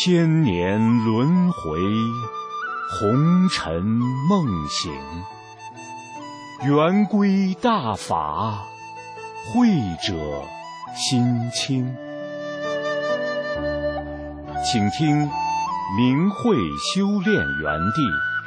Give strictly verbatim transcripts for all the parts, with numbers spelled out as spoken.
千年轮回，红尘梦醒，圆规大法，慧者心清。请听明慧修炼园地。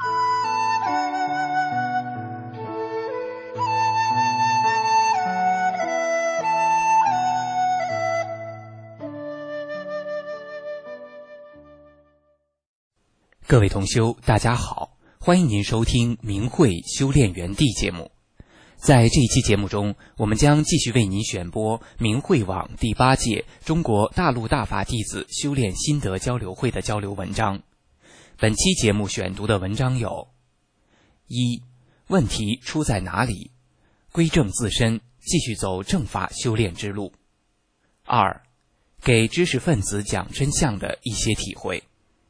各位同修，大家好，欢迎您收听明慧修炼园地节目。在这一期节目中，我们将继续为您选播明慧网第八届中国大陆大法弟子修炼心得交流会的交流文章。本期节目选读的文章有：一、问题出在哪里？归正自身，继续走正法修炼之路。二、给知识分子讲真相的一些体会。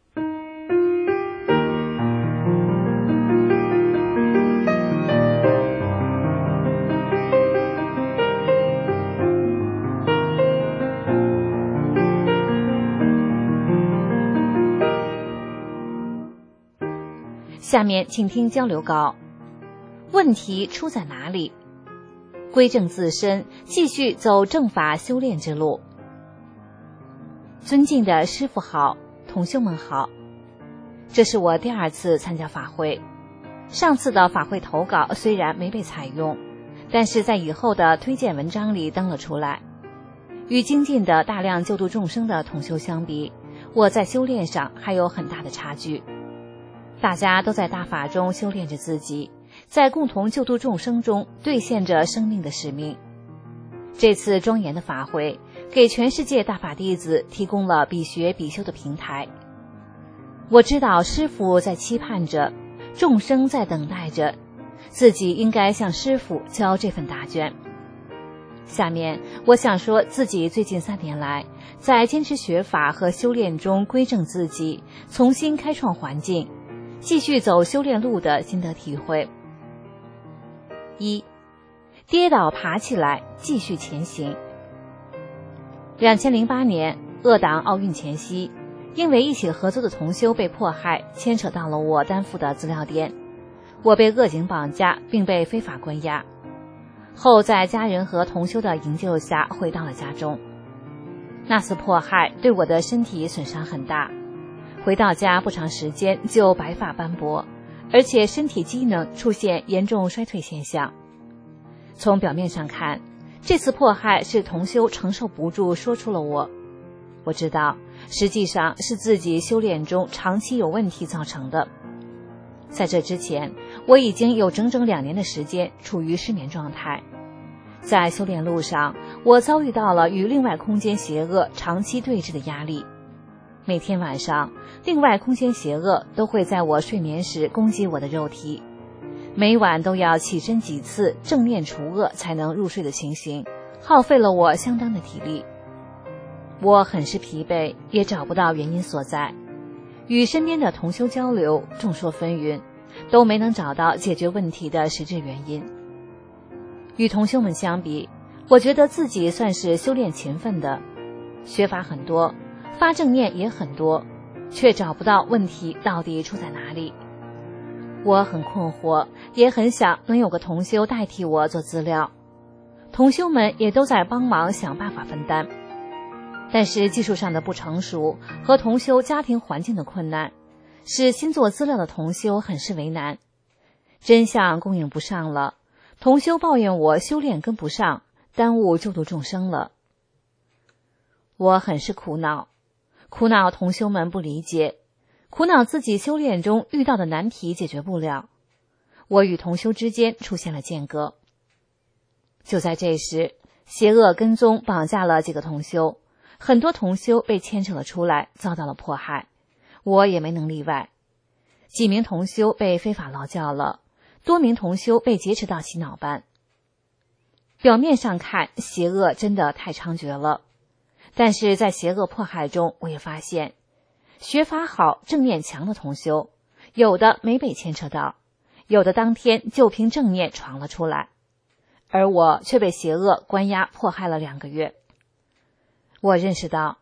下面请听交流稿。问题出在哪里？归正自身，继续走正法修炼之路。尊敬的师父好，同修们好，这是我第二次参加法会。上次的法会投稿虽然没被采用，但是在以后的推荐文章里登了出来。与精进的大量救度众生的同修相比，我在修炼上还有很大的差距。大家都在大法中修炼着自己，在共同救度众生中兑现着生命的使命。这次庄严的法会给全世界大法弟子提供了比学比修的平台。我知道师父在期盼着，众生在等待着，自己应该向师父交这份答卷。下面我想说自己最近三年来在坚持学法和修炼中归正自己，重新开创环境，继续走修炼路的心得体会。一、跌倒爬起来，继续前行。二零零八年鄂党奥运前夕，因为一起合作的同修被迫害，牵扯到了我担负的资料店，我被恶警绑架并被非法关押，后在家人和同修的营救下回到了家中。那次迫害对我的身体损伤很大，回到家不长时间就白发斑驳，而且身体机能出现严重衰退现象。从表面上看，这次迫害是同修承受不住说出了我。我知道，实际上是自己修炼中长期有问题造成的。在这之前，我已经有整整两年的时间处于失眠状态。在修炼路上，我遭遇到了与另外空间邪恶长期对峙的压力。每天晚上，另外空间邪恶都会在我睡眠时攻击我的肉体，每晚都要起身几次正念除恶才能入睡的情形，耗费了我相当的体力。我很是疲惫，也找不到原因所在，与身边的同修交流，众说纷纭，都没能找到解决问题的实质原因。与同修们相比，我觉得自己算是修炼勤奋的，学法很多，发正念也很多，却找不到问题到底出在哪里。我很困惑，也很想能有个同修代替我做资料，同修们也都在帮忙想办法分担。但是技术上的不成熟和同修家庭环境的困难，使新做资料的同修很是为难。真相供应不上了，同修抱怨我修炼跟不上，耽误救度众生了。我很是苦恼，苦恼同修们不理解，苦恼自己修炼中遇到的难题解决不了，我与同修之间出现了间隔。就在这时，邪恶跟踪绑架了几个同修，很多同修被牵扯了出来，遭到了迫害，我也没能例外。几名同修被非法劳教了，多名同修被劫持到洗脑班。表面上看，邪恶真的太猖獗了，但是在邪恶迫害中，我也发现学法好正念强的同修，有的没被牵扯到，有的当天就凭正念闯了出来，而我却被邪恶关押迫害了两个月。我认识到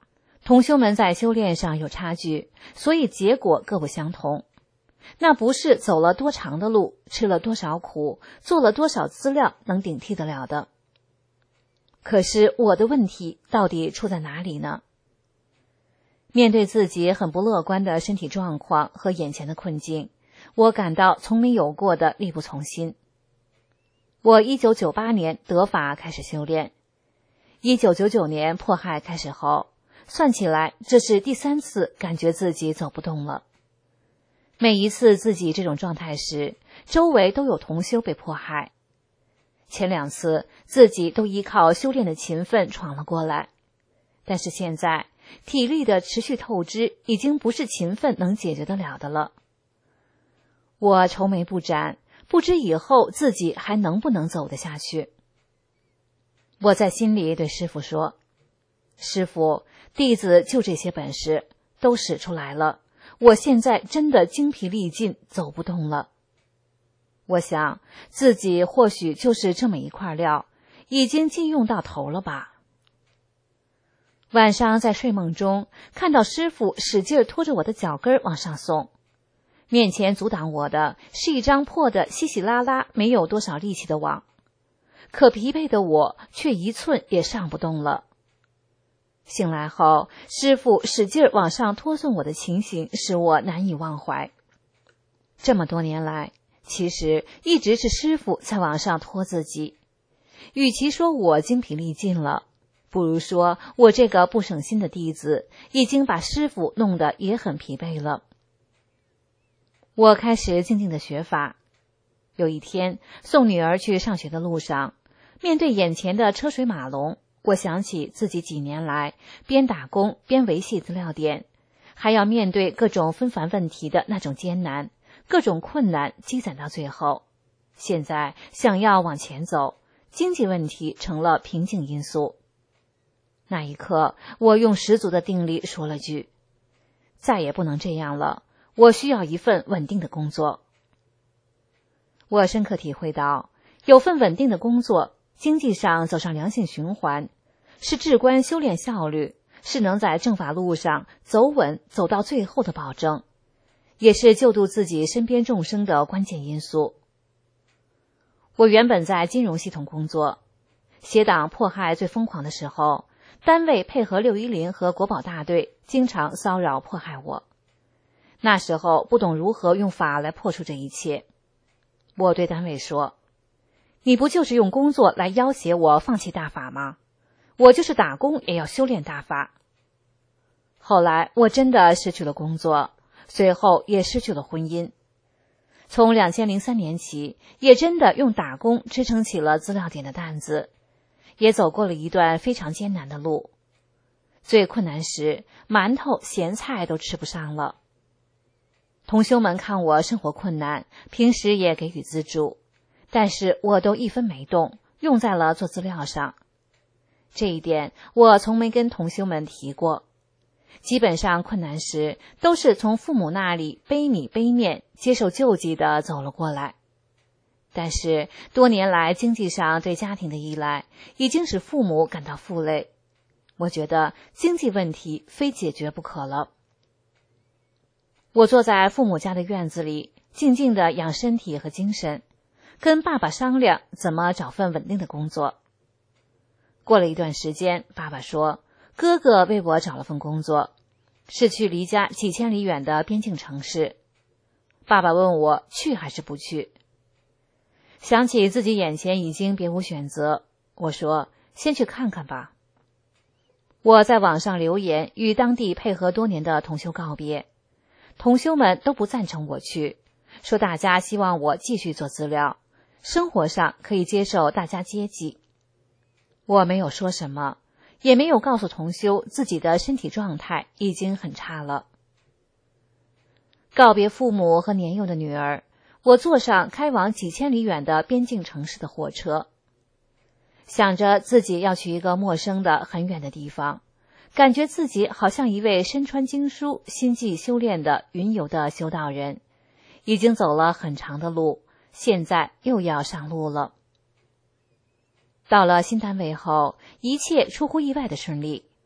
同修们在修炼上有差距，所以结果各不相同。那不是走了多长的路，吃了多少苦，做了多少资料能顶替得了的。可是我的问题到底出在哪里呢？面对自己很不乐观的身体状况和眼前的困境，我感到从没有过的力不从心。我一九九八年得法开始修炼，一九九九年迫害开始后，算起来这是第三次感觉自己走不动了。每一次自己这种状态时，周围都有同修被迫害。前两次自己都依靠修炼的勤奋闯了过来，但是现在体力的持续透支已经不是勤奋能解决得了的了。我愁眉不展，不知以后自己还能不能走得下去。我在心里对师父说，师父，弟子就这些本事都使出来了，我现在真的精疲力尽，走不动了。我想自己或许就是这么一块料，已经尽用到头了吧。晚上在睡梦中看到师父使劲拖着我的脚跟往上送，面前阻挡我的是一张破的稀稀拉拉没有多少力气的网，可疲惫的我却一寸也上不动了。醒来后，师父使劲往上拖送我的情形使我难以忘怀。这么多年来，其实一直是师父在往上拖自己。与其说我精疲力尽了，不如说我这个不省心的弟子已经把师父弄得也很疲惫了。我开始静静的学法。有一天送女儿去上学的路上，面对眼前的车水马龙，我想起自己几年来边打工边维系资料点，还要面对各种纷繁问题的那种艰难，各种困难积攒到最后，现在想要往前走，经济问题成了瓶颈因素。那一刻，我用十足的定力说了句：再也不能这样了，我需要一份稳定的工作。我深刻体会到，有份稳定的工作，经济上走上良性循环，是至关修炼效率，是能在正法路上走稳走到最后的保证，也是救度自己身边众生的关键因素。我原本在金融系统工作，邪党迫害最疯狂的时候，单位配合六一零和国保大队经常骚扰迫害我。那时候不懂如何用法来破除这一切，我对单位说，你不就是用工作来要挟我放弃大法吗？我就是打工也要修炼大法。后来我真的失去了工作，随后也失去了婚姻。从两千零三年起，也真的用打工支撑起了资料点的担子，也走过了一段非常艰难的路。最困难时，馒头咸菜都吃不上了。同修们看我生活困难，平时也给予资助，但是我都一分没动，用在了做资料上。这一点我从没跟同修们提过。基本上困难时都是从父母那里背米背面接受救济的走了过来。但是多年来经济上对家庭的依赖已经使父母感到负累，我觉得经济问题非解决不可了。我坐在父母家的院子里，静静地养身体和精神，跟爸爸商量怎么找份稳定的工作。过了一段时间，爸爸说，哥哥为我找了份工作，是去离家几千里远的边境城市。爸爸问我去还是不去。想起自己眼前已经别无选择，我说先去看看吧。我在网上留言与当地配合多年的同修告别，同修们都不赞成我去，说大家希望我继续做资料，生活上可以接受大家接济。我没有说什么，也没有告诉同修自己的身体状态已经很差了。告别父母和年幼的女儿，我坐上开往几千里远的边境城市的火车，想着自己要去一个陌生的很远的地方，感觉自己好像一位身穿经书、心系修炼的云游的修道人，已经走了很长的路，现在又要上路了。到了新单位后，一切出乎意外的顺利。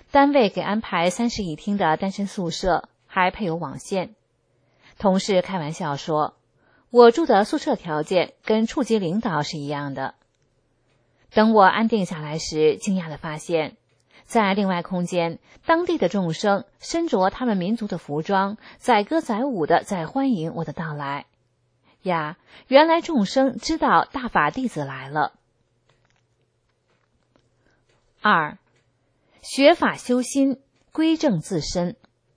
单位给安排三室一厅的单身宿舍，还配有网线。同事开玩笑说，我住的宿舍条件跟处级领导是一样的。等我安定下来时，惊讶地发现，在另外空间，当地的众生身着他们民族的服装，载歌载舞的在欢迎我的到来。呀，原来众生知道大法弟子来了。二，学法修心，归正自身。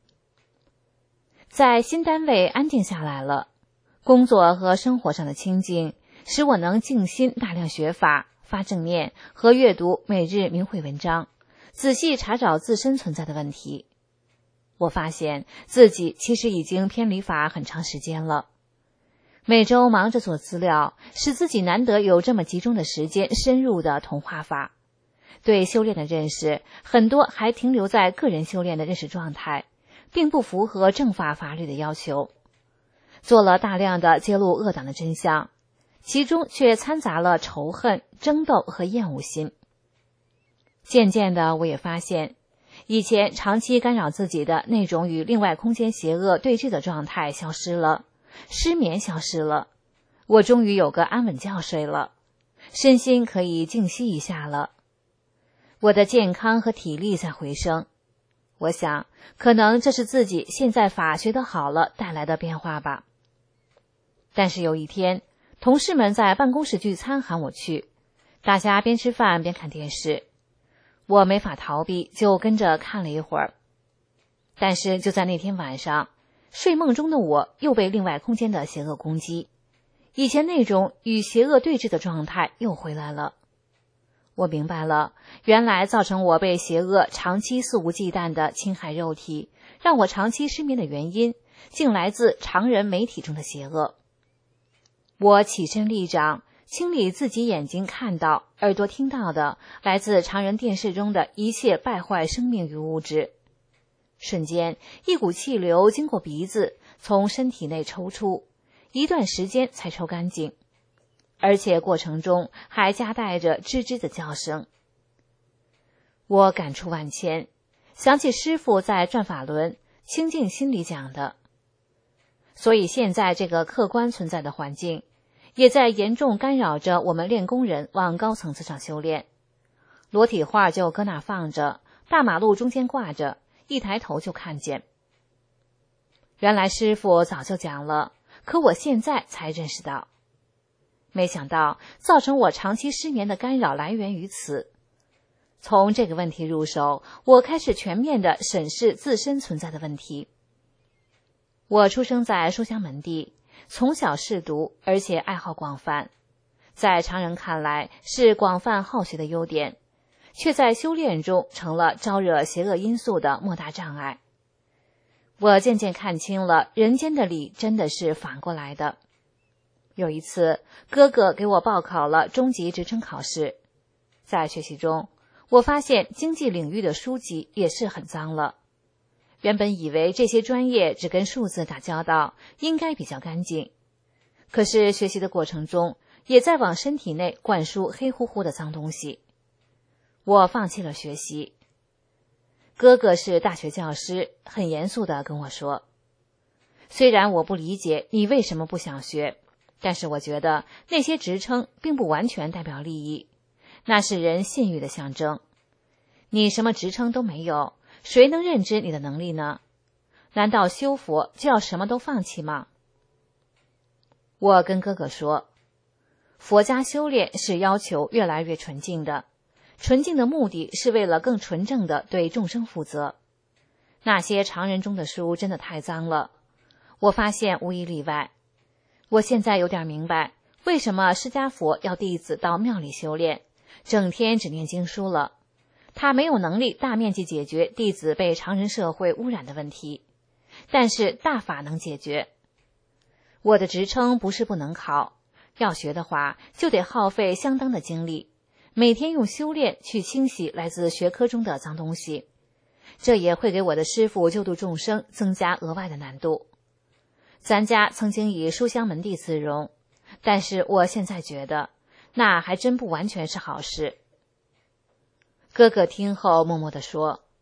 在新单位安定下来了，工作和生活上的清静，使我能静心大量学法、发正念和阅读每日明慧文章，仔细查找自身存在的问题。我发现自己其实已经偏离法很长时间了。每周忙着做资料，使自己难得有这么集中的时间深入的同化法。对修炼的认识很多还停留在个人修炼的认识状态，并不符合正法法律的要求。做了大量的揭露恶党的真相，其中却掺杂了仇恨、争斗和厌恶心。渐渐的，我也发现，以前长期干扰自己的那种与另外空间邪恶对峙的状态消失了，失眠消失了，我终于有个安稳觉睡了，身心可以静息一下了。我的健康和体力在回升，我想可能这是自己现在法学得好了带来的变化吧。但是有一天，同事们在办公室聚餐喊我去，大家边吃饭边看电视，我没法逃避，就跟着看了一会儿。但是就在那天晚上，睡梦中的我又被另外空间的邪恶攻击，以前那种与邪恶对峙的状态又回来了。我明白了，原来造成我被邪恶长期肆无忌惮的侵害肉体，让我长期失眠的原因，竟来自常人媒体中的邪恶。我起身立掌，清理自己眼睛看到、耳朵听到的来自常人电视中的一切败坏生命与物质。瞬间，一股气流经过鼻子，从身体内抽出，一段时间才抽干净。而且过程中还夹带着吱吱的叫声。我感触万千，想起师父在转法轮清净心里讲的，所以现在这个客观存在的环境，也在严重干扰着我们练功人往高层次上修炼。裸体画就搁那放着，大马路中间挂着，一抬头就看见。原来师父早就讲了，可我现在才认识到。没想到造成我长期失眠的干扰来源于此。从这个问题入手，我开始全面地审视自身存在的问题。我出生在书香门第，从小嗜读，而且爱好广泛，在常人看来是广泛好学的优点，却在修炼中成了招惹邪恶因素的莫大障碍。我渐渐看清了，人间的理真的是反过来的。有一次，哥哥给我报考了中级职称考试，在学习中，我发现经济领域的书籍也是很脏了。原本以为这些专业只跟数字打交道，应该比较干净，可是学习的过程中，也在往身体内灌输黑乎乎的脏东西。我放弃了学习。哥哥是大学教师，很严肃地跟我说，虽然我不理解你为什么不想学，但是我觉得那些职称并不完全代表利益，那是人信誉的象征。你什么职称都没有，谁能认知你的能力呢？难道修佛就要什么都放弃吗？我跟哥哥说，佛家修炼是要求越来越纯净的，纯净的目的是为了更纯正的对众生负责。那些常人中的书真的太脏了，我发现无一例外。我现在有点明白，为什么释迦佛要弟子到庙里修炼，整天只念经书了。他没有能力大面积解决弟子被常人社会污染的问题，但是大法能解决。我的职称不是不能考，要学的话就得耗费相当的精力，每天用修炼去清洗来自学科中的脏东西，这也会给我的师父救度众生增加额外的难度。咱家曾经以书香门第自荣，但是我现在觉得那还真不完全是好事。哥哥听后默默地说，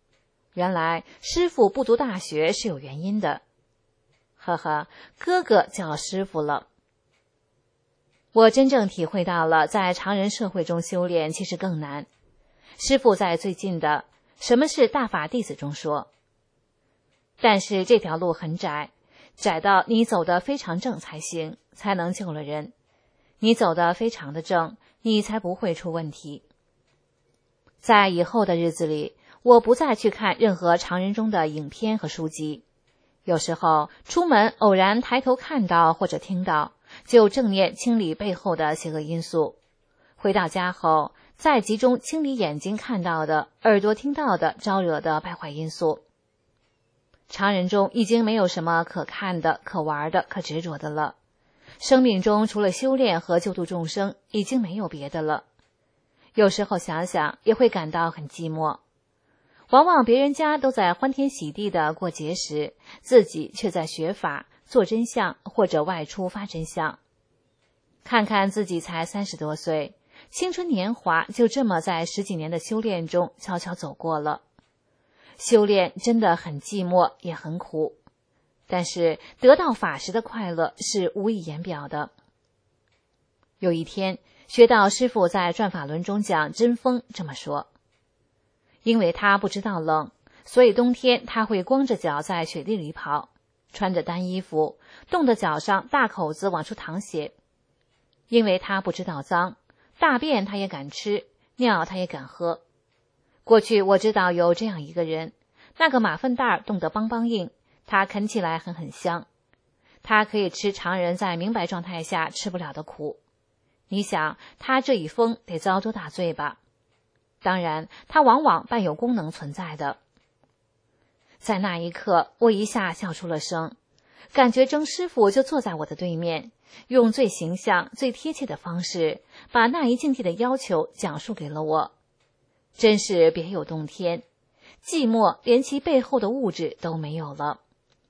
原来师傅不读大学是有原因的。呵呵，哥哥叫师傅了。我真正体会到了，在常人社会中修炼其实更难。师父在最近的《什么是大法弟子》中说，但是这条路很窄，窄到你走得非常正才行，才能救了人。你走得非常的正，你才不会出问题。在以后的日子里，我不再去看任何常人中的影片和书籍，有时候出门偶然抬头看到或者听到，就正念清理背后的邪恶因素。回到家后，再集中清理眼睛看到的、耳朵听到的招惹的败坏因素。常人中已经没有什么可看的、可玩的、可执着的了。生命中除了修炼和救度众生，已经没有别的了。有时候想想，也会感到很寂寞。往往别人家都在欢天喜地的过节时，自己却在学法、做真相或者外出发真相。看看自己才三十多岁，青春年华就这么在十几年的修炼中悄悄走过了。修炼真的很寂寞，也很苦，但是得到法时的快乐是无以言表的。有一天，学道师父在转法轮中讲真风这么说，因为他不知道冷，所以冬天他会光着脚在雪地里跑，穿着单衣服，冻得脚上大口子往出淌血。因为他不知道脏，大便他也敢吃，尿他也敢喝。过去我知道有这样一个人，那个马粪袋冻得邦邦硬，他啃起来很很香。他可以吃常人在明白状态下吃不了的苦。你想他这一疯得遭多大罪吧？当然，他往往伴有功能存在的。在那一刻，我一下笑出了声，感觉曾师傅就坐在我的对面，用最形象、最贴切的方式，把那一境地的要求讲述给了我。真是别有洞天，寂寞连其背后的物质都没有了。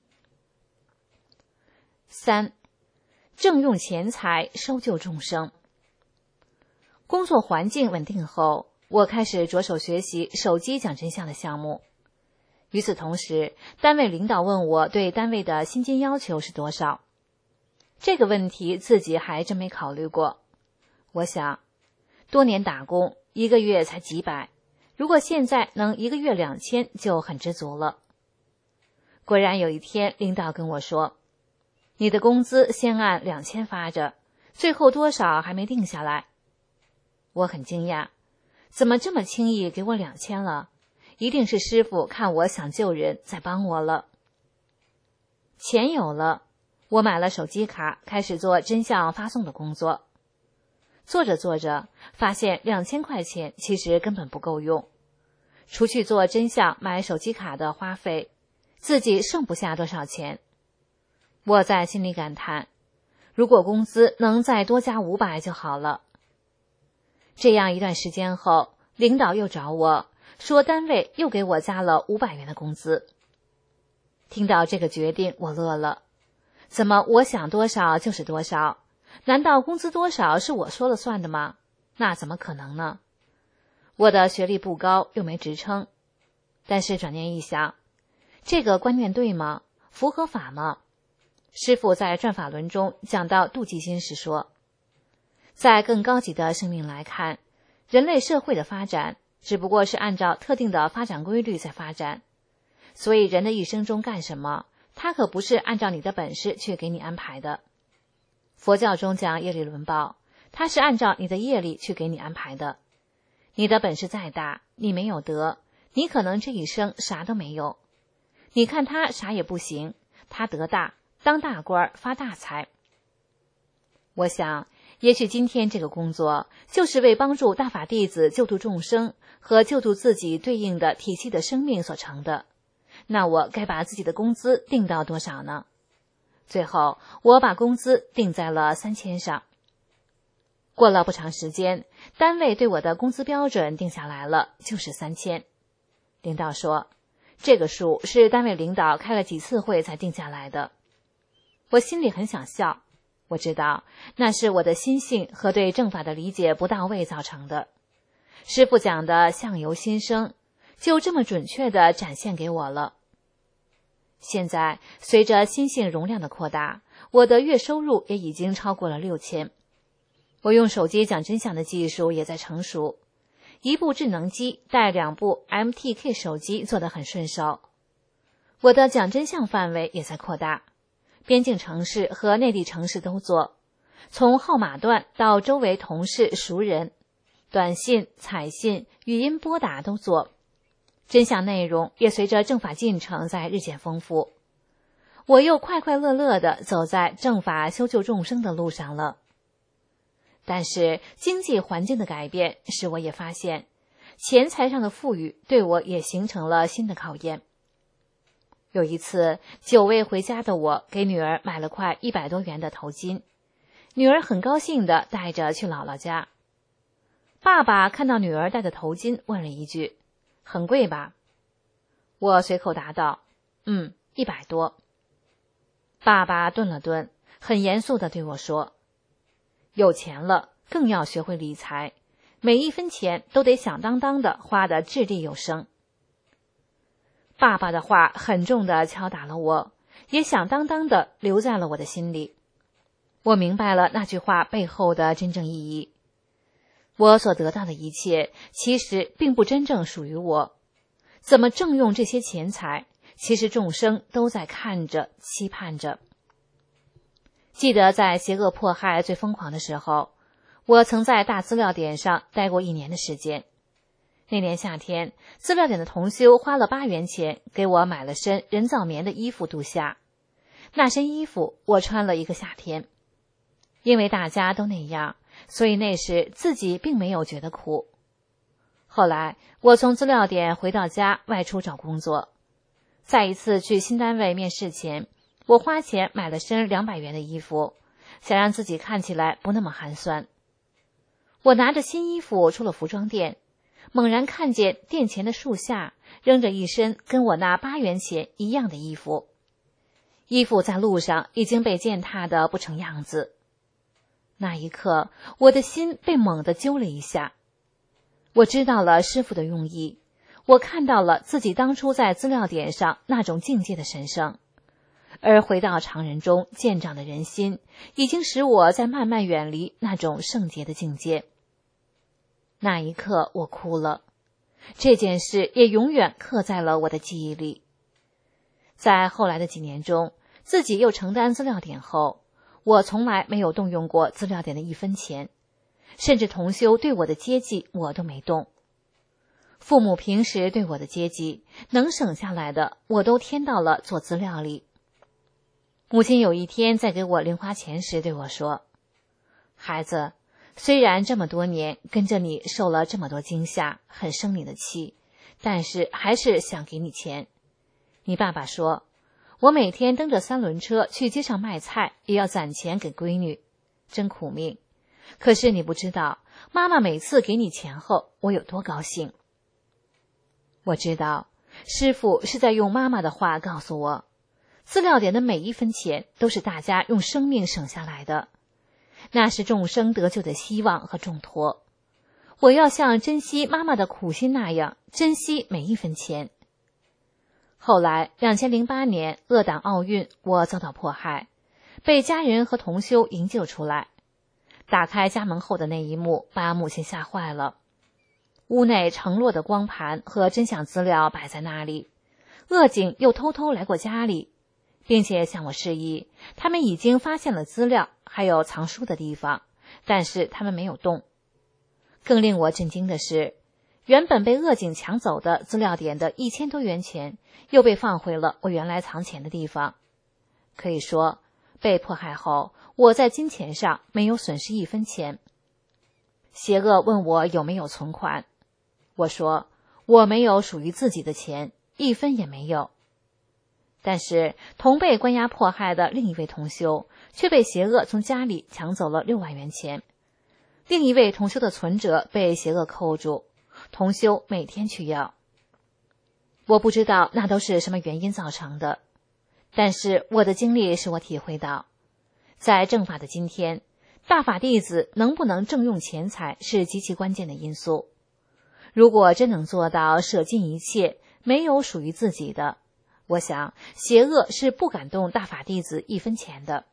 三，正用钱财收救众生。工作环境稳定后，我开始着手学习手机讲真相的项目。与此同时，单位领导问我对单位的薪金要求是多少。这个问题自己还真没考虑过。我想，多年打工，一个月才几百，如果现在能一个月两千就很知足了。果然有一天，领导跟我说，你的工资先按两千发着，最后多少还没定下来。我很惊讶，怎么这么轻易给我两千了？一定是师傅看我想救人，再帮我了。钱有了，我买了手机卡，开始做真相发送的工作。做着做着，发现两千块钱其实根本不够用，除去做真相买手机卡的花费，自己剩不下多少钱。我在心里感叹，如果工资能再多加五百就好了。这样一段时间后，领导又找我，说单位又给我加了五百元的工资。听到这个决定，我乐了。怎么我想多少就是多少？难道工资多少是我说了算的吗？那怎么可能呢？我的学历不高，又没职称。但是转念一想，这个观念对吗？符合法吗？师父在转法轮中讲到妒忌心时说，在更高级的生命来看，人类社会的发展只不过是按照特定的发展规律在发展，所以人的一生中干什么，他可不是按照你的本事去给你安排的。佛教中讲业力轮报，它是按照你的业力去给你安排的。你的本事再大，你没有德，你可能这一生啥都没有。你看他啥也不行，他德大，当大官发大财。我想，也许今天这个工作就是为帮助大法弟子救度众生和救度自己对应的体系的生命所成的。那我该把自己的工资定到多少呢？最后，我把工资定在了三千上。过了不长时间，单位对我的工资标准定下来了，就是三千。领导说，这个数是单位领导开了几次会才定下来的。我心里很想笑，我知道那是我的心性和对正法的理解不到位造成的。师父讲的相由心生， 就这么准确地展现给我了。现在随着心性容量的扩大，我的月收入也已经超过了六千。我用手机讲真相的技术也在成熟，一部智能机带两部 M T K 手机做得很顺手。我的讲真相范围也在扩大，边境城市和内地城市都做，从号码段到周围同事熟人，短信、彩信、语音拨打都做。真相内容也随着政法进程在日渐丰富，我又快快乐乐地走在政法修救众生的路上了。但是经济环境的改变使我也发现，钱财上的富裕对我也形成了新的考验。有一次，久未回家的我给女儿买了块一百多元的头巾，女儿很高兴地带着去姥姥家。爸爸看到女儿戴的头巾，问了一句：“很贵吧？”我随口答道：“嗯，一百多。”爸爸顿了顿，很严肃地对我说：“有钱了，更要学会理财，每一分钱都得响当当的花得掷地有声。”爸爸的话很重地敲打了我，也响当当地留在了我的心里。我明白了那句话背后的真正意义。我所得到的一切，其实并不真正属于我。怎么正用这些钱财，其实众生都在看着，期盼着。记得在邪恶迫害最疯狂的时候，我曾在大资料点上待过一年的时间。那年夏天，资料点的同修花了八元钱给我买了身人造棉的衣服度夏。那身衣服我穿了一个夏天。因为大家都那样，所以那时自己并没有觉得苦。后来我从资料点回到家，外出找工作。再一次去新单位面试前，我花钱买了身两百元的衣服，想让自己看起来不那么寒酸。我拿着新衣服出了服装店，猛然看见店前的树下扔着一身跟我那八元钱一样的衣服。衣服在路上已经被践踏得不成样子。那一刻，我的心被猛地揪了一下。我知道了师父的用意，我看到了自己当初在资料点上那种境界的神圣，而回到常人中见长的人心，已经使我在慢慢远离那种圣洁的境界。那一刻，我哭了。这件事也永远刻在了我的记忆里。在后来的几年中，自己又承担资料点后，我从来没有动用过资料点的一分钱，甚至同修对我的接济我都没动。父母平时对我的接济，能省下来的我都添到了做资料里。母亲有一天在给我零花钱时对我说：“孩子，虽然这么多年跟着你受了这么多惊吓，很生你的气，但是还是想给你钱。你爸爸说，我每天蹬着三轮车去街上卖菜，也要攒钱给闺女，真苦命。可是你不知道，妈妈每次给你钱后，我有多高兴。”我知道，师父是在用妈妈的话告诉我，资料点的每一分钱都是大家用生命省下来的，那是众生得救的希望和重托。我要像珍惜妈妈的苦心那样，珍惜每一分钱。后来二零零八年恶党奥运，我遭到迫害，被家人和同修营救出来。打开家门后的那一幕，把母亲吓坏了。屋内承落的光盘和真相资料摆在那里，恶警又偷偷来过家里，并且向我示意，他们已经发现了资料，还有藏书的地方，但是他们没有动。更令我震惊的是，原本被恶警抢走的资料点的一千多元钱，又被放回了我原来藏钱的地方。可以说，被迫害后，我在金钱上没有损失一分钱。邪恶问我有没有存款，我说我没有属于自己的钱，一分也没有。但是同被关押迫害的另一位同修，却被邪恶从家里抢走了六万元钱。另一位同修的存折被邪恶扣住，同修每天去要。我不知道那都是什么原因造成的，但是我的经历使我体会到，在正法的今天，大法弟子能不能正用钱财是极其关键的因素。 如果真能做到舍尽一切，没有属于自己的，我想邪恶是不敢动大法弟子一分钱的。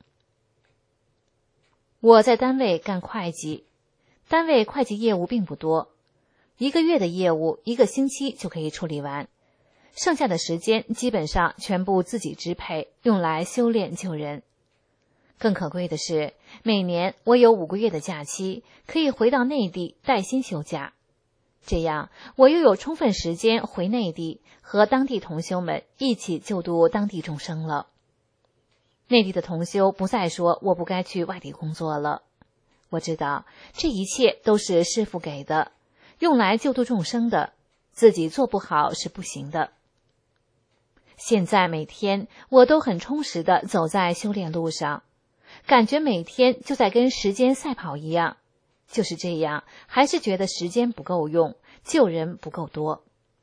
我在单位干会计，单位会计业务并不多，一个月的业务一个星期就可以处理完，剩下的时间基本上全部自己支配，用来修炼救人。更可贵的是，每年我有五个月的假期，可以回到内地带薪休假，这样我又有充分时间回内地和当地同修们一起救度当地众生了。内地的同修不再说我不该去外地工作了，我知道这一切都是师父给的，用来救度众生的，自己做不好是不行的。现在每天我都很充实地走在修炼路上，感觉每天就在跟时间赛跑一样，就是这样，还是觉得时间不够用，救人不够多。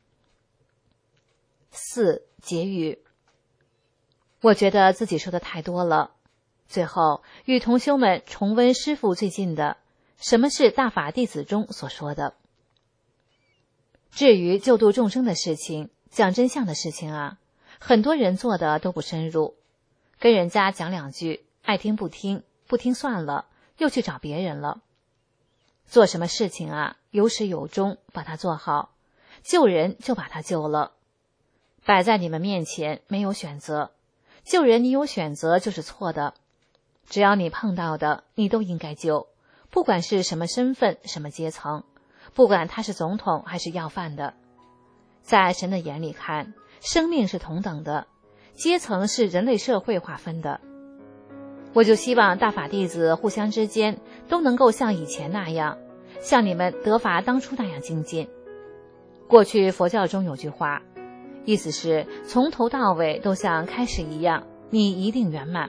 四、结语。我觉得自己说的太多了，最后与同修们重温师父最近的什么是大法弟子中所说的。至于救度众生的事情，讲真相的事情啊，很多人做的都不深入，跟人家讲两句，爱听不听，不听算了，又去找别人了。做什么事情啊，有始有终，把它做好，救人就把它救了。摆在你们面前没有选择，救人你有选择就是错的。只要你碰到的，你都应该救，不管是什么身份，什么阶层，不管他是总统还是要饭的。在神的眼里看，生命是同等的，阶层是人类社会划分的。我就希望大法弟子互相之间都能够像以前那样，像你们得法当初那样精进。过去佛教中有句话，意思是从头到尾都像开始一样，你一定圆满。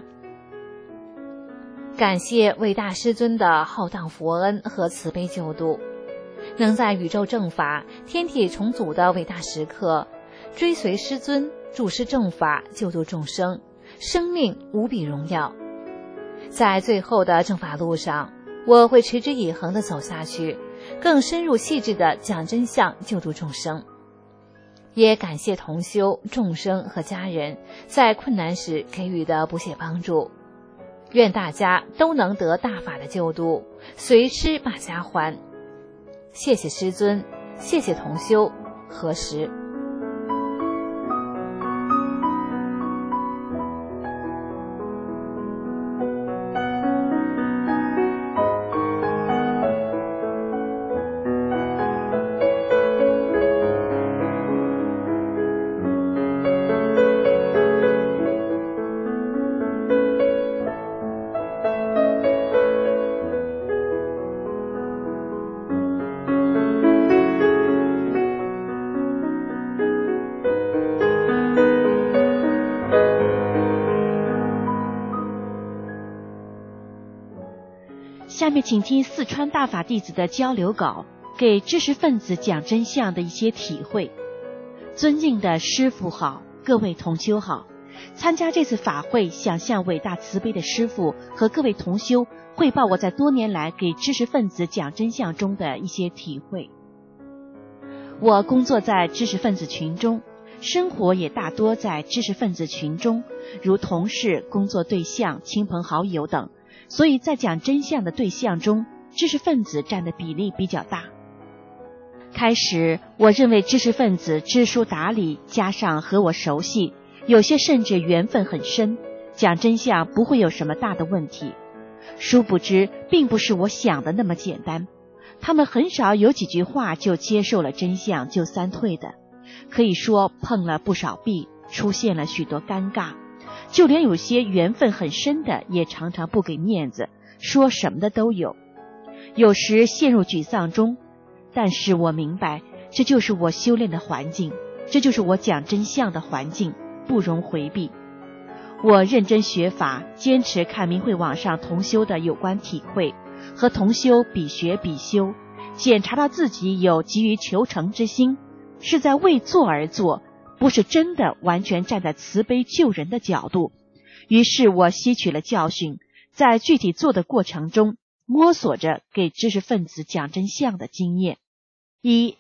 感谢伟大师尊的浩荡佛恩和慈悲救度，能在宇宙正法、天体重组的伟大时刻，追随师尊，注师正法，救度众生，生命无比荣耀。在最后的正法路上，我会持之以恒地走下去，更深入细致地讲真相，救度众生。也感谢同修、众生和家人在困难时给予的不懈帮助。愿大家都能得大法的救度，随师把家还。谢谢师尊，谢谢同修，何时？ 下面请听四川大法弟子的交流稿，给知识分子讲真相的一些体会。尊敬的师父好，各位同修好，参加这次法会，想向伟大慈悲的师父和各位同修汇报我在多年来给知识分子讲真相中的一些体会。我工作在知识分子群中，生活也大多在知识分子群中，如同事、工作对象、亲朋好友等，所以在讲真相的对象中，知识分子占的比例比较大。开始我认为知识分子知书达理，加上和我熟悉，有些甚至缘分很深，讲真相不会有什么大的问题。殊不知并不是我想的那么简单，他们很少有几句话就接受了真相就三退的，可以说碰了不少壁，出现了许多尴尬，就连有些缘分很深的也常常不给面子，说什么的都有，有时陷入沮丧中。但是我明白，这就是我修炼的环境，这就是我讲真相的环境，不容回避。我认真学法，坚持看明慧网上同修的有关体会，和同修比学比修，检查到自己有急于求成之心，是在为做而做，不是真的完全站在慈悲救人的角度。于是我吸取了教训，在具体做的过程中摸索着给知识分子讲真相的经验。一，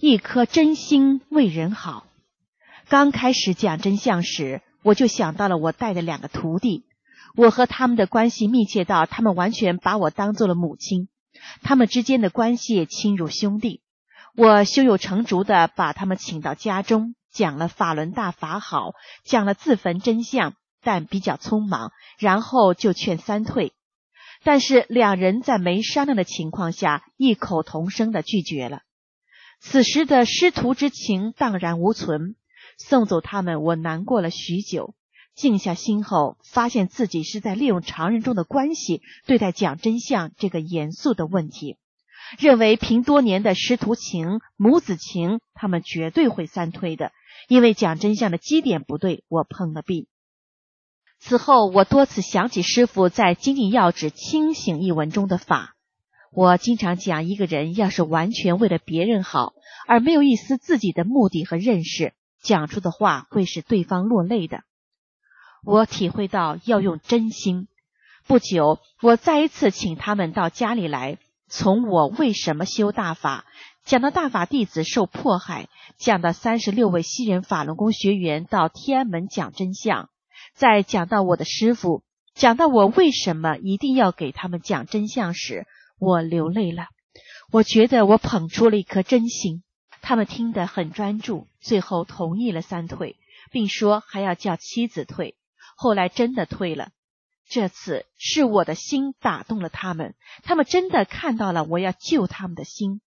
一颗真心为人好。刚开始讲真相时，我就想到了我带的两个徒弟，我和他们的关系密切到他们完全把我当做了母亲，他们之间的关系也亲如兄弟。我胸有成竹地把他们请到家中，讲了法轮大法好，讲了自焚真相，但比较匆忙，然后就劝三退。但是两人在没商量的情况下异口同声地拒绝了。此时的师徒之情荡然无存，送走他们，我难过了许久，静下心后发现自己是在利用常人中的关系对待讲真相这个严肃的问题，认为凭多年的师徒情、母子情，他们绝对会三退的，因为讲真相的基点不对，我碰了壁。此后我多次想起师父在《精进要旨清醒》一文中的法，我经常讲，一个人要是完全为了别人好，而没有一丝自己的目的和认识，讲出的话会使对方落泪的。我体会到要用真心。不久，我再一次请他们到家里来，从我为什么修大法，讲到大法弟子受迫害，讲到三十六位西人法轮功学员到天安门讲真相，再讲到我的师父，讲到我为什么一定要给他们讲真相时，我流泪了。我觉得我捧出了一颗真心。他们听得很专注，最后同意了三退，并说还要叫妻子退。后来真的退了。这次是我的心打动了他们，他们真的看到了我要救他们的心。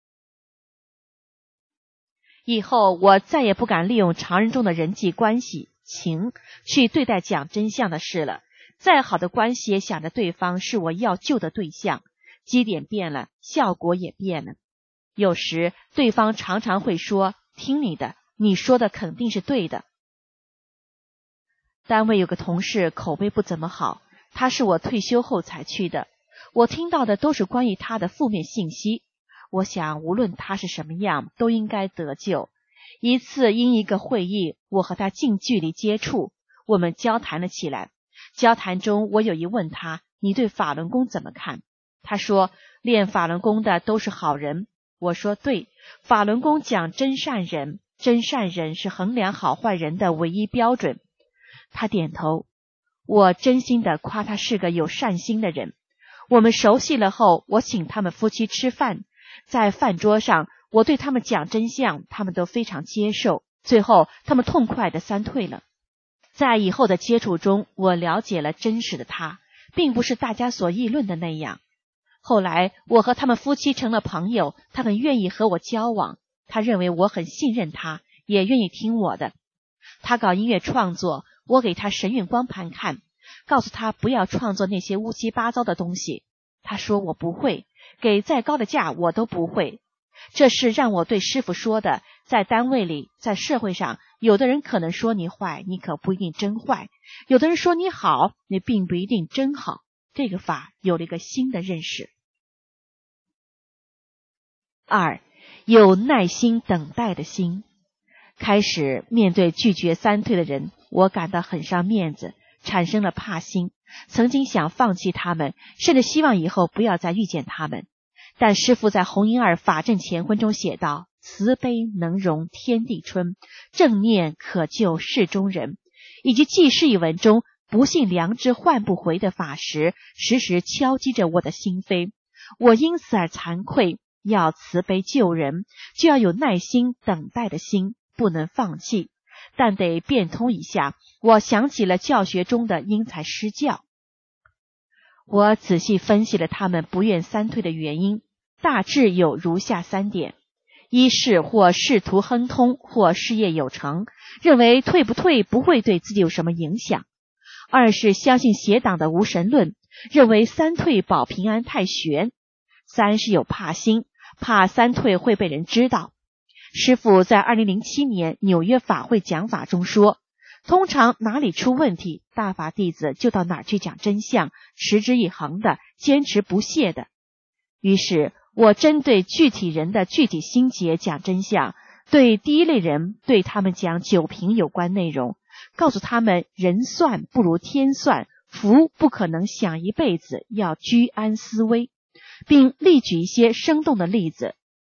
以后我再也不敢利用常人中的人际关系情去对待讲真相的事了。再好的关系也想着对方是我要救的对象，基点变了，效果也变了。有时对方常常会说，听你的，你说的肯定是对的。单位有个同事口碑不怎么好，他是我退休后才去的，我听到的都是关于他的负面信息。我想无论他是什么样，都应该得救。一次因一个会议，我和他近距离接触，我们交谈了起来。交谈中我有意问他，你对法轮功怎么看？他说，练法轮功的都是好人。我说对，法轮功讲真善人，真善人是衡量好坏人的唯一标准。他点头，我真心的夸他是个有善心的人。我们熟悉了后，我请他们夫妻吃饭，在饭桌上我对他们讲真相，他们都非常接受，最后他们痛快的三退了。在以后的接触中，我了解了真实的他，并不是大家所议论的那样。后来我和他们夫妻成了朋友，他很愿意和我交往，他认为我很信任他，也愿意听我的。他搞音乐创作，我给他神韵光盘看，告诉他不要创作那些乌七八糟的东西。他说我不会，给再高的价我都不会。这是让我对师父说的，在单位里，在社会上，有的人可能说你坏，你可不一定真坏；有的人说你好，你并不一定真好。这个法有了一个新的认识。二，有耐心等待的心。开始面对拒绝三退的人，我感到很伤面子，产生了怕心，曾经想放弃他们，甚至希望以后不要再遇见他们。但师父在弘音二法正乾坤中写道，慈悲能容天地春，正念可救世中人，以及济世一文中不信良知换不回的法时，时时敲击着我的心扉。我因此而惭愧，要慈悲救人，就要有耐心等待的心，不能放弃。但得变通一下，我想起了教学中的因材施教。我仔细分析了他们不愿三退的原因，大致有如下三点：一是或仕途亨通，或事业有成，认为退不退不会对自己有什么影响；二是相信邪党的无神论，认为三退保平安太玄；三是有怕心，怕三退会被人知道。师父在二零零七年纽约法会讲法中说，通常哪里出问题，大法弟子就到哪儿去讲真相，持之以恒的，坚持不懈的。于是我针对具体人的具体心结讲真相，对第一类人对他们讲酒瓶有关内容，告诉他们人算不如天算，福不可能享一辈子，要居安思危，并例举一些生动的例子。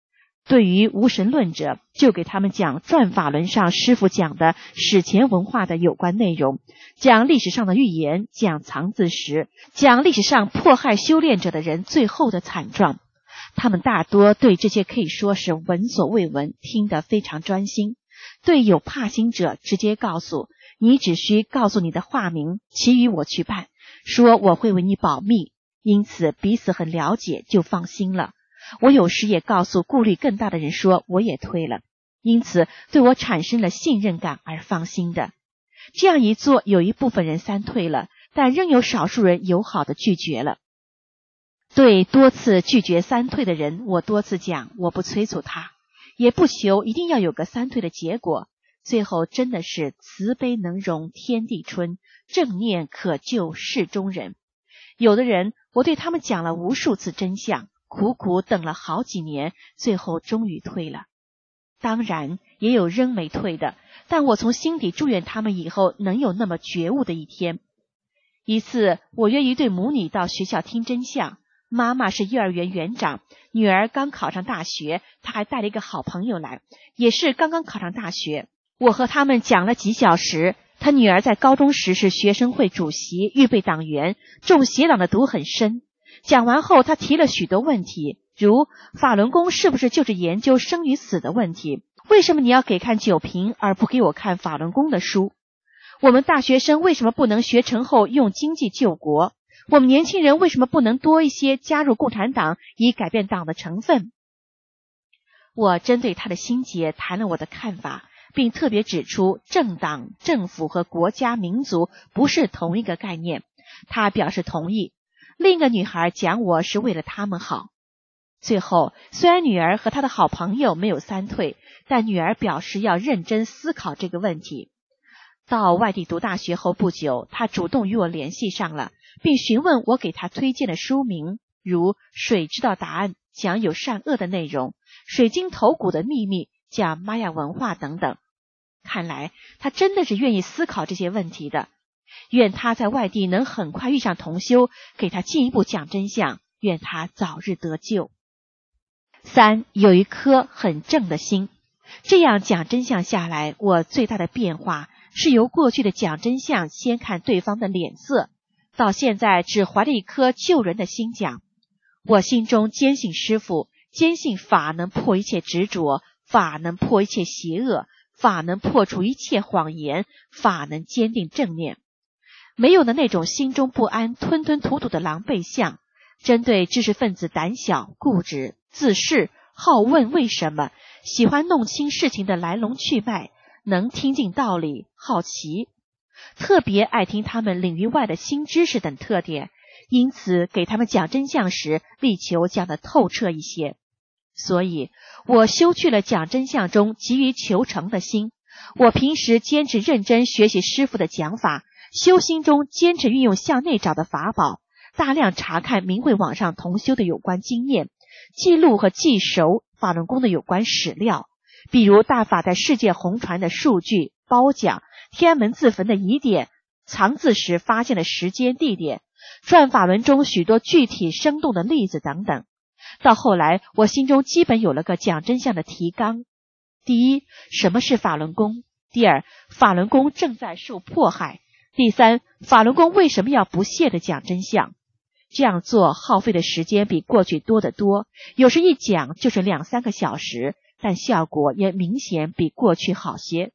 对于无神论者，就给他们讲转法轮上师父讲的史前文化的有关内容，讲历史上的预言，讲藏字石，讲历史上迫害修炼者的人最后的惨状。他们大多对这些可以说是闻所未闻，听得非常专心。对有怕心者直接告诉你，只需告诉你的化名，其余我去办，说我会为你保密，因此彼此很了解，就放心了。我有时也告诉顾虑更大的人说我也退了，因此对我产生了信任感而放心的。这样一做，有一部分人三退了，但仍有少数人友好的拒绝了。对多次拒绝三退的人，我多次讲，我不催促他，也不求一定要有个三退的结果，最后真的是慈悲能容天地春，正念可救世中人。有的人我对他们讲了无数次真相，苦苦等了好几年，最后终于退了。当然也有仍没退的，但我从心底祝愿他们以后能有那么觉悟的一天。一次我约一对母女到学校听真相，妈妈是幼儿园园长，女儿刚考上大学，她还带了一个好朋友来，也是刚刚考上大学。我和他们讲了几小时，她女儿在高中时是学生会主席，预备党员，中邪党的毒很深。讲完后，他提了许多问题，如法轮功是不是就是研究生与死的问题？为什么你要给看酒瓶而不给我看法轮功的书？我们大学生为什么不能学成后用经济救国？我们年轻人为什么不能多一些加入共产党，以改变党的成分？我针对他的心结谈了我的看法，并特别指出政党、政府和国家、民族不是同一个概念。他表示同意。另一个女孩讲我是为了他们好。最后，虽然女儿和她的好朋友没有三退，但女儿表示要认真思考这个问题。到外地读大学后不久，她主动与我联系上了，并询问我给她推荐的书名，如《水知道答案》讲有善恶的内容，《水晶头骨的秘密》讲玛雅文化等等。看来她真的是愿意思考这些问题的。愿他在外地能很快遇上同修，给他进一步讲真相，愿他早日得救。三，有一颗很正的心。这样讲真相下来，我最大的变化是由过去的讲真相先看对方的脸色，到现在只怀着一颗救人的心讲。我心中坚信师父，坚信法能破一切执着，法能破一切邪恶，法能破除一切谎言，法能坚定正念。没有的那种心中不安、吞吞吐吐的狼狈相，针对知识分子胆小、固执、自恃、好问为什么，喜欢弄清事情的来龙去脉，能听进道理，好奇，特别爱听他们领域外的新知识等特点，因此给他们讲真相时，力求讲得透彻一些。所以我修去了讲真相中急于求成的心。我平时坚持认真学习师父的讲法，修心中坚持运用向内找的法宝，大量查看明慧网上同修的有关经验，记录和记熟法轮功的有关史料，比如大法在世界红传的数据、褒奖、天安门自焚的疑点、藏字时发现的时间地点、转法轮中许多具体生动的例子等等。到后来，我心中基本有了个讲真相的提纲。第一，什么是法轮功？第二，法轮功正在受迫害。第三，法轮功为什么要不懈地讲真相？这样做耗费的时间比过去多得多，有时一讲就是两三个小时，但效果也明显比过去好些。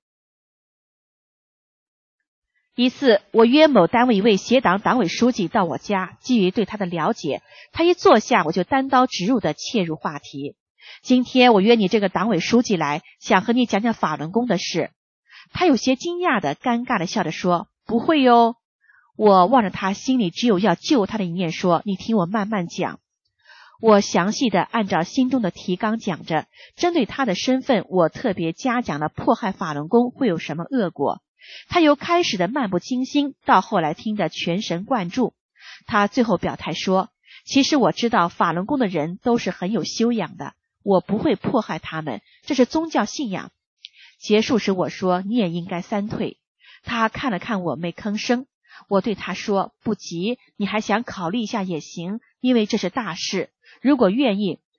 一次，我约某单位一位协党党委书记到我家，基于对他的了解，他一坐下我就单刀直入地切入话题。今天我约你这个党委书记来，想和你讲讲法轮功的事。他有些惊讶的、尴尬的笑着说：“不会哟。”我望着他，心里只有要救他的一念，说：“你听我慢慢讲。”我详细的按照心中的提纲讲着，针对他的身份，我特别嘉奖了迫害法轮功会有什么恶果。他由开始的漫不经心，到后来听得全神贯注。他最后表态说：“其实我知道法轮功的人都是很有修养的，我不会迫害他们，这是宗教信仰。”结束时我说：“你也应该三退。”他看了看我，没吭声。我对他说：“不急，你还想考虑一下也行，因为这是大事。如果愿意，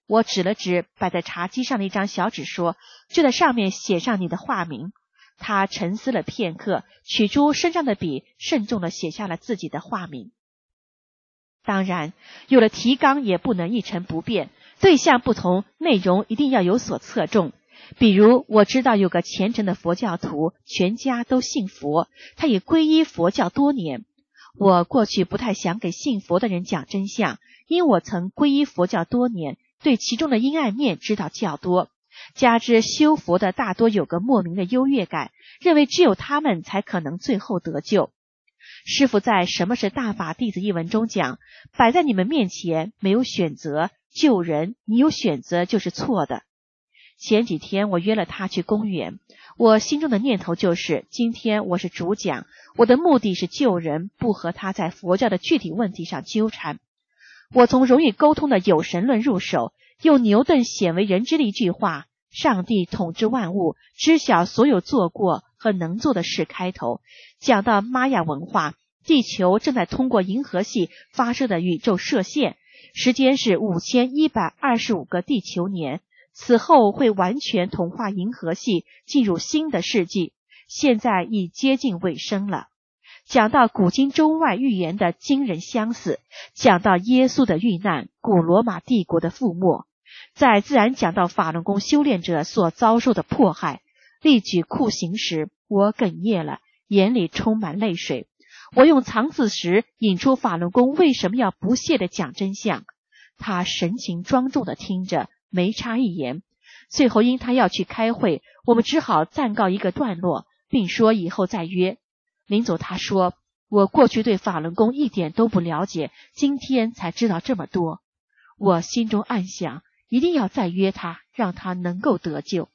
我指了指摆在茶几上的一张小纸，说：“就在上面写上你的化名。”他沉思了片刻，取出身上的笔，慎重地写下了自己的化名。当然，有了提纲也不能一成不变，对象不同，内容一定要有所侧重。比如，我知道有个虔诚的佛教徒，全家都信佛，他也皈依佛教多年。我过去不太想给信佛的人讲真相，因我曾皈依佛教多年，对其中的阴暗面知道较多。加之修佛的大多有个莫名的优越感，认为只有他们才可能最后得救。师父在《什么是大法弟子》一文中讲，摆在你们面前没有选择，救人你有选择就是错的。前几天我约了他去公园，我心中的念头就是今天我是主讲，我的目的是救人，不和他在佛教的具体问题上纠缠。我从容易沟通的有神论入手，用牛顿鲜为人知的一句话，上帝统治万物，知晓所有做过和能做的事开头，讲到玛雅文化，地球正在通过银河系发射的宇宙射线，时间是五千一百二十五个地球年，此后会完全同化银河系，进入新的世纪，现在已接近尾声了。讲到古今中外预言的惊人相似，讲到耶稣的遇难，古罗马帝国的覆没，在自然讲到法轮功修炼者所遭受的迫害。例举酷刑时，我哽咽了，眼里充满泪水。我用藏字石引出法轮功为什么要不懈地讲真相，他神情庄重地听着，没插一言。最后因他要去开会，我们只好暂告一个段落，并说以后再约。临走他说，我过去对法轮功一点都不了解，今天才知道这么多。我心中暗想，一定要再约他，让他能够得救。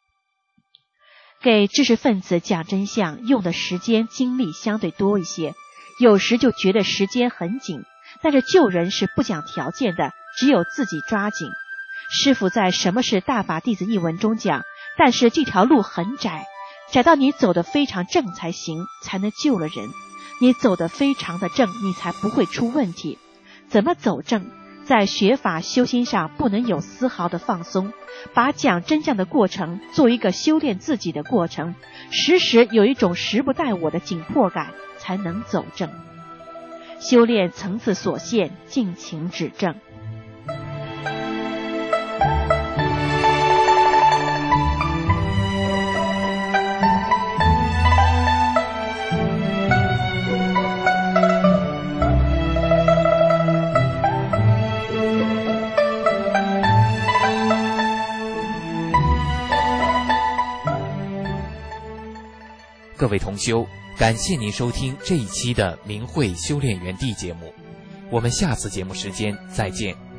给知识分子讲真相用的时间精力相对多一些，有时就觉得时间很紧，但是救人是不讲条件的，只有自己抓紧。师父在《什么是大法弟子》一文中讲，但是这条路很窄，窄到你走得非常正才行，才能救了人。你走得非常的正，你才不会出问题。怎么走正？在学法修心上不能有丝毫的放松，把讲真相的过程做一个修炼自己的过程，时时有一种时不待我的紧迫感，才能走正。修炼层次所限，尽情指正。 各位同修，感谢您收听这一期的明慧修炼园地节目，我们下次节目时间再见。